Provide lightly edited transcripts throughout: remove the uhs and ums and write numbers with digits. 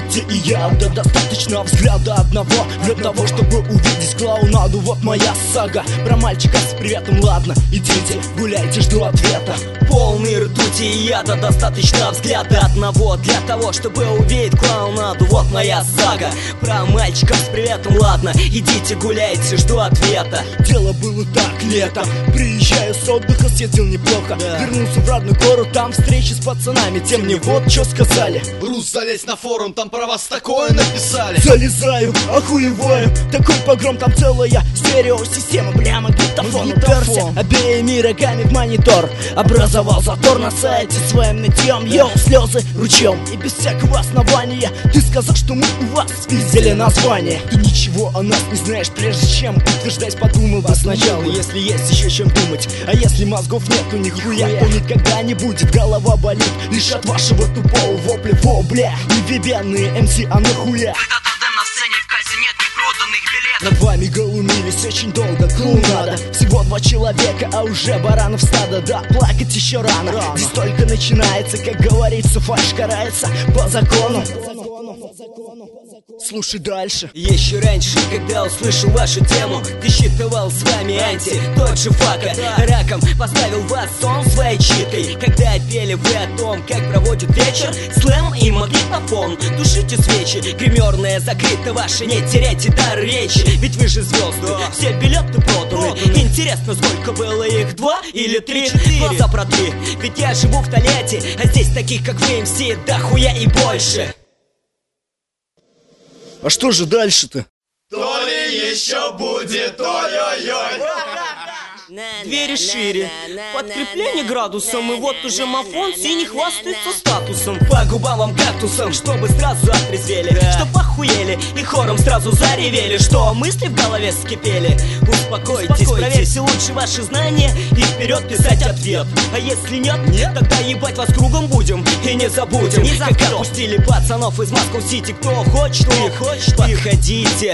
Ты и я, да достаточно взгляда одного для того, чтобы увидеть клоунаду. Вот моя сага про мальчика с приветом. Ладно, идите, гуляйте, жду ответа. Полный ртути и яда, достаточно взгляда одного для того, чтобы увидеть клоунаду. Вот моя сага про мальчика с приветом. Ладно, идите, гуляйте, жду ответа. Дело было так, летом. Приезжаю с отдыха, съездил неплохо. Вернулся в родной город, там встречи с пацанами. Те мне вот что сказали: Рус, залезь на форум, там про вас такое написали. Залезаю, охуеваю, такой погром, там целая стереосистема. Бля, магнитофон уперся обеими рогами в монитор. Образовал затор на сайте своим нытьем. Йоу, слезы ручьем и без всякого основания. Ты сказал, что мы у вас спиздили название. Ты ничего о нас не знаешь, прежде чем утверждать, подумал бы сначала, если есть еще чем думать. А если мозгов нету нихуя, то никогда не будет. Голова болит лишь от вашего тупого вопля. Во, бля, невебенные МС, а нахуя? На сцене в кассе нет непроданных билетов. Над вами глумились очень долго, клоунада. Всего 2 человека, а уже баранов стадо. Да, плакать еще рано. Здесь только начинается, как говорится, фальшь карается по закону. Слушай дальше. Еще раньше, когда услышал вашу тему, ты считывал с вами анти. Тот же фака раком поставил вас сон своей читой. Когда пели вы о том, как проводят вечер слэм и магнитофон. Тушите свечи, гримерная закрыта ваша, не теряйте дар речи. Ведь вы же звезды, все билеты проданы. Интересно, сколько было их, 2 или 3? Глаза протри, ведь я живу в Тольятти, а здесь таких, как вы, МС, дохуя и больше. А что же дальше-то? То ли еще будет, ой-ой-ой. Двери шире, подкрепление градусом. И вот уже мафон синий хвастается статусом. По губам вам кактусом, чтобы сразу отрезвели, чтоб охуели и хором сразу заревели. Что мысли в голове вскипели? Успокойтесь, проверьте лучше ваши знания и вперед писать ответ. А если нет, тогда ебать вас кругом будем. И не забудем, как опустили пацанов из Москва-Сити. Кто хочет их, подходите.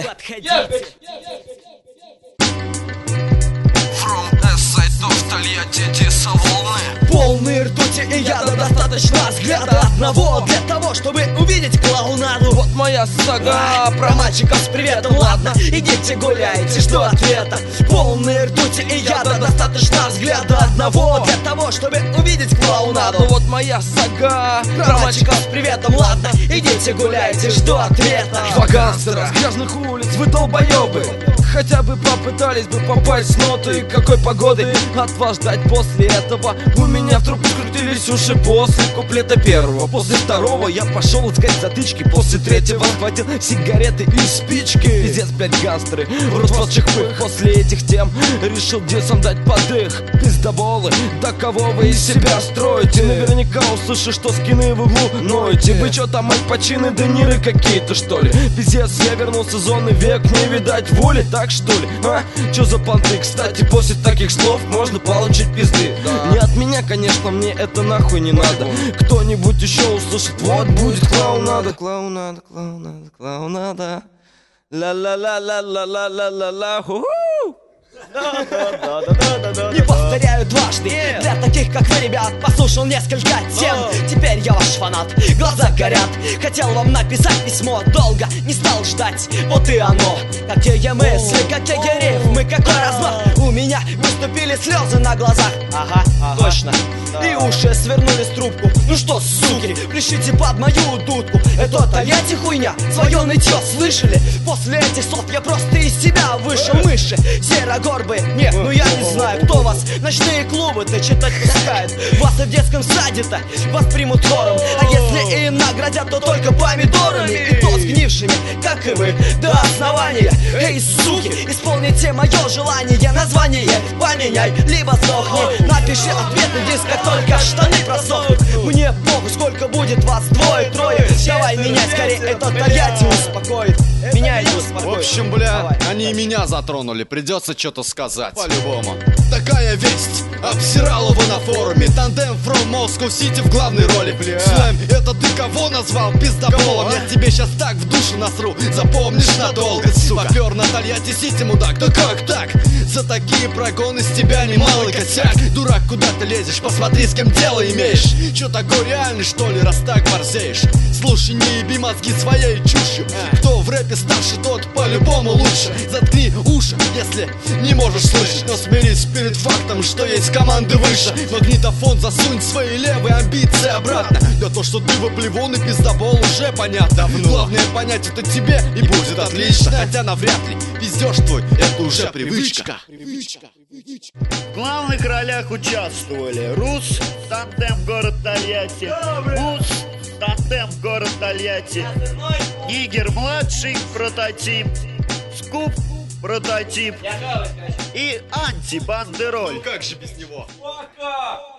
Полные ртути и яда, достаточно взгляда одного для того, чтобы увидеть клоунаду. Вот моя сага про мальчиков с приветом. Ладно, идите гуляйте, жду ответа. Полные ртути и яда, достаточно взгляда одного для того, чтобы увидеть клоунаду. Вот моя сага про мальчиков с приветом. Ладно, идите гуляйте, жду ответа. 2 гангстера с грязных улиц, вы долбоебы. Хотя бы попытались бы попасть с ноты. Какой погоды от вас ждать после этого? У меня в трубку скрутились уши после куплета первого. После второго я пошел искать затычки. После третьего схватил сигареты и спички. Пиздец, блять, гангстеры, в рот вас чихпых. После этих тем решил десом дать подых. Пиздоболы, да кого вы из себя строите? Наверняка услышу, что скины в углу ноете. Вы чё там, альпачины, дениры какие-то, что ли? Пиздец, я вернулся в зоны век, не видать воли, так что ли? А? Чё за понты? Кстати, после таких слов можно получить пизды. Не от меня, конечно, мне это нахуй не надо. Кто-нибудь еще услышит, вот будет клоунада. Клоунада, клоунада, клоунада. Ла-ла-ла-ла-ла-ла-ла-ла-ла. Не повторяю дважды. Для таких, как вы, ребят, послушал несколько тем. Теперь я ваш фанат, глаза горят. Хотел вам написать письмо, долго не стал ждать. Вот и оно. Какие мысли, какие рифмы, какой размах. У меня выступили слезы на глазах. Ага, точно. И уши свернули с трубку. Ну что, суки, пляшите под мою дудку. Это Тольятти хуйня, свое нытье слышали? После этих слов я просто из себя вышел. Мыши, серогорбые, нет, ну я не знаю, кто вас в ночные клубы-то читать пускает. Вас и в детском саде-то воспримут хором. А если и наградят, то только помидорами. И то сгнившими, как и вы, до основания. Эй, суки, исполните мое желание. Название поменяй, либо сдохни. Напиши ответ на диск, как только штаны просохнут. Мне похуй, сколько будет вас, 2-3. Давай менять, скорее, это Тольятти успокоит. Меня не успокоит. В общем, бля, Давай. они и меня затронули, придется что-то сказать. По-любому. Такая весть обсирал его на форуме. Тандем from Moscow City в главной роли. Слэм, это ты кого назвал пиздоболом? Я тебе сейчас так в душу насру, запомнишь надолго, сука. Попер на Тольятти Сити, мудак, да как так? За такие прогоны с тебя немалый косяк. Дурак, куда ты лезешь? Посмотри, с кем дело имеешь. Чё такой реальный, что ли, раз так борзеешь? Слушай, не еби мозги своей чушью. Кто в рэпе старше, тот по-любому лучше. Заткни уши, если не можешь слышать. Но смирись перед фактом, что есть команды выше. Магнитофон засунь свои левые амбиции обратно. Да то, что ты выплевун и пиздобол, уже понятно. Главное понять это тебе и будет отлично. Хотя навряд ли пиздеж твой, это уже привычка. В главных ролях участвовали Рус, Тандем, город Тольятти, Ус, Тандем, город Тольятти, Нигер-младший, прототип, Скуп, прототип и Анти, Бандероль. Как же без него? Пока!